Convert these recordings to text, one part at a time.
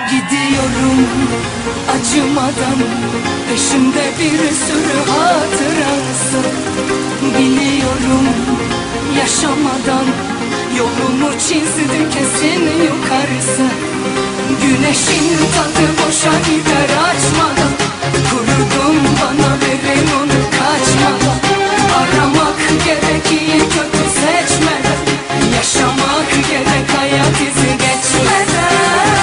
Gidiyorum acımadan, peşimde bir sürü hatırası. Biliyorum yaşamadan, yolumu çizdi kesin yukarısı. Güneşin tadı boşa gider açmadan, kurudum bana verin onu kaçmadan. Aramak gerek iyi kötü seçmeden, yaşamak gerek hayat izi geçmeden.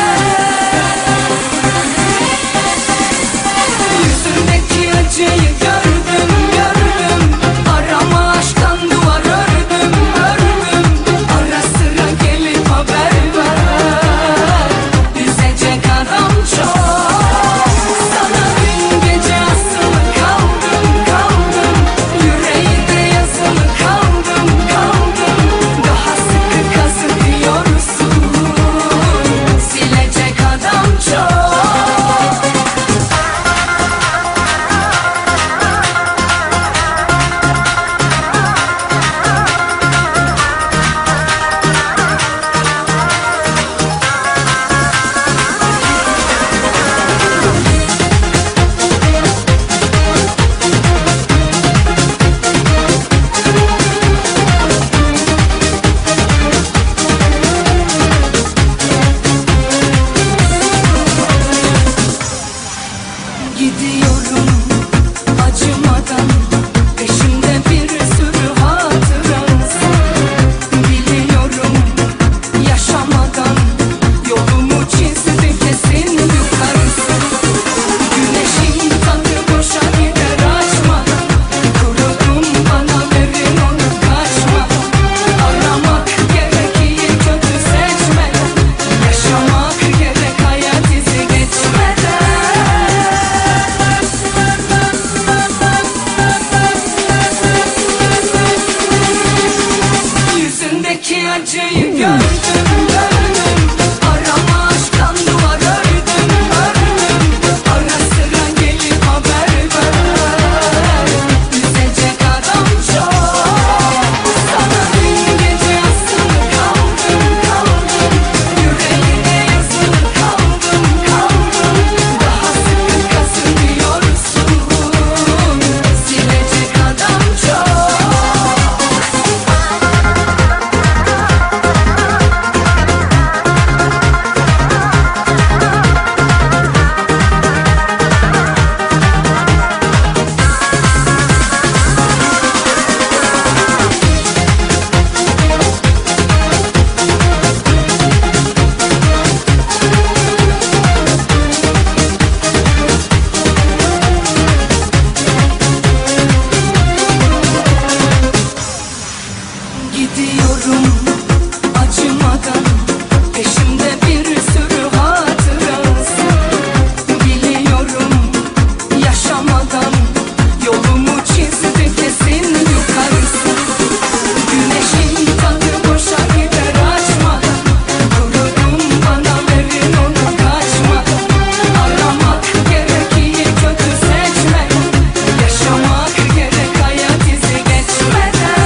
Acıyı gördüm, gördüm. Arama aşktan duvar ördüm, ördüm. Ara sıra gelip haber ver. Üzecek adam çok. Sana dün gece asılı kaldım, kaldım. Yüreğinde yazılı kaldım, kaldım. Daha sıkı kazınıyorsun. Silecek adam çok. Gidiyorum acımadan, peşimde bir sürü hatırası. Biliyorum yaşamadan, yolumu çizdi kesin yukarısı. Güneşin tadı boşa gider açmadan, kurudum bana verin onu kaçmadan. Aramak gerek iyi kötü seçmeden, yaşamak gerek hayat izi geçmeden. Yüzündeki acıyı gördüm, gördüm. Arama aşktan duvar ördüm, ördüm. Ara sıra gelip haber ver. Üzecek adam çok. Sana dün gece asılı kaldım, kaldım. Yüreğine yazılı kaldım, kaldım. Daha sıkı kazınıyorsun. Silecek adam çok. Gidiyorum acımadan, peşimde bir sürü hatırası. Biliyorum yaşamadan, yolumu çizdi kesin yukarısı. Güneşin tadı boşa gider açmadan, kurudum bana verin onu kaçmadan. Aramak gerek iyi kötü seçmeden, yaşamak gerek hayat izi geçmeden.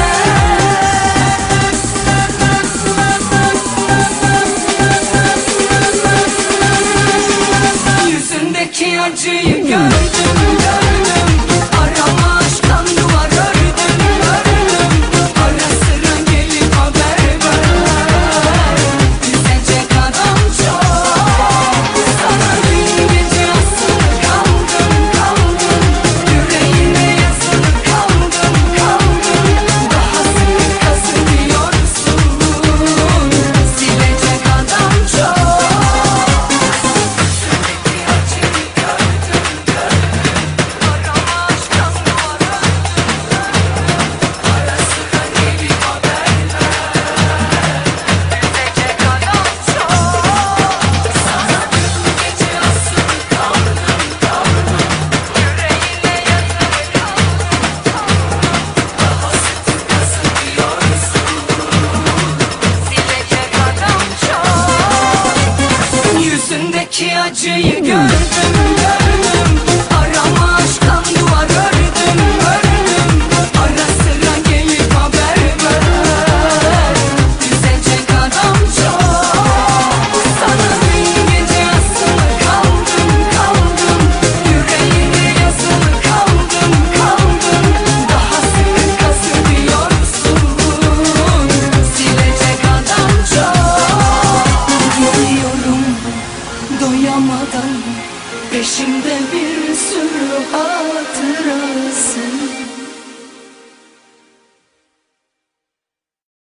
Yüzündeki acıyı gördüm, gördüm. Arama aşktan duvar ördüm, ördüm. Ara sıra gelip haber ver. Üzecek adam çok. Sana dün gece asılı kaldım, kaldım. Yüreğine yazılı kaldım, kaldım. Daha sıkı kazınıyorsun. Silecek adam çok. Yüzündeki acıyı gördüm, gördüm. Arama aşktan duvar ördüm, ördüm. Ara sıra gelip haber ver. Üzecek adam çok. Sana dün gece asılı Peşimde bir sürü hatırası.